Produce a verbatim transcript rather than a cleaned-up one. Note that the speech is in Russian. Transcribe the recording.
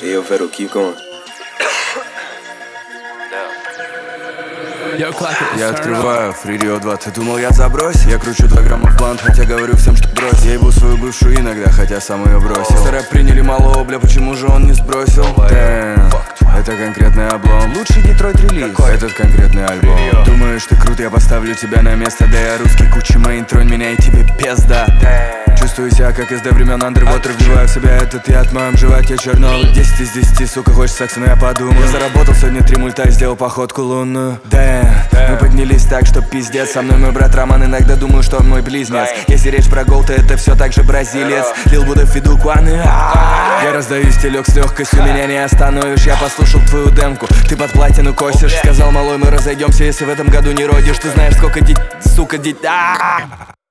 Hey, yo, Federal, keep going. Я открываю Фририо два, ты думал я забрось? Я кручу два грамма в блант, хотя говорю всем, что брось. Я ебу свою бывшую иногда, хотя сам ее бросил. Рэп приняли малого, бля, почему же он не сбросил? Damn, это конкретный облом. Лучший Детройт релиз, этот конкретный альбом. Думаешь, ты крут, я поставлю тебя на место. Да я русский Кучи Мэйн, тронь меня и тебе пизда. Чувствую себя, как из до времен Underwater. Вбиваю в себя этот яд в моем животе черновый. Десять из десяти, сука, хочешь секса, но я подумал. Я заработал сегодня три мульта и сделал походку лунную. Damn, мы поднялись так, что пиздец. Со мной мой брат Роман, иногда думаю, что он мой близнец. Если речь про гол, то это все так же бразилец. Лил Буда Фиду Куаны. Я раздаю стелек с легкостью, меня не остановишь. Я послушал твою демку, ты под платину косишь. Сказал малой, мы разойдемся, если в этом году не родишь. Ты знаешь, сколько дит... сука, дит...